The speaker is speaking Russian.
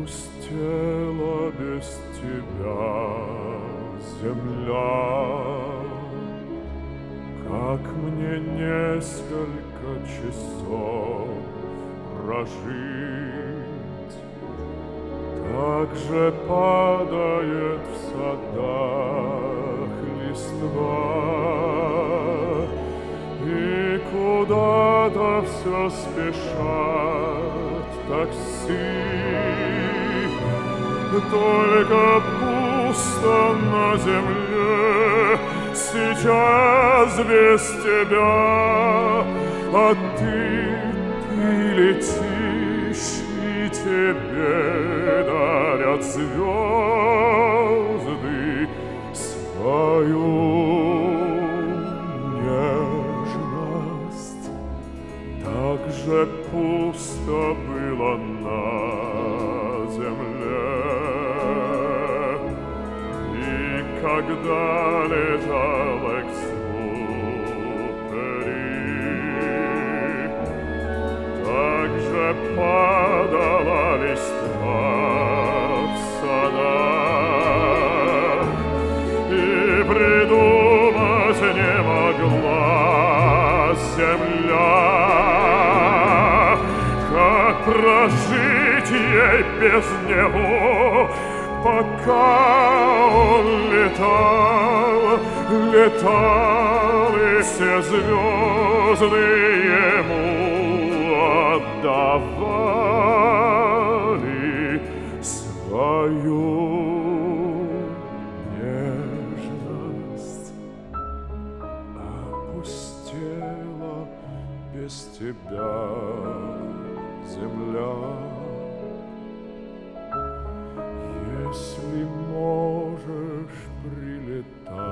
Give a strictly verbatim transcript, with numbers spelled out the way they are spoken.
опустела без тебя земля. Как мне несколько часов прожить? Так же падает в садах листва, и куда-то все спешат такси. Только пусто на земле сейчас без тебя, а ты, ты летишь, и тебе дарят звезды свою нежность. Так же пусто было на земле, и когда летал Экзюпери, так же падала листва в садах, и придумать не могла земля, как прожить ей без него, пока он летал, летал, и все звезды ему отдавали свою нежность. Опустела без тебя земля. Если можешь, прилетай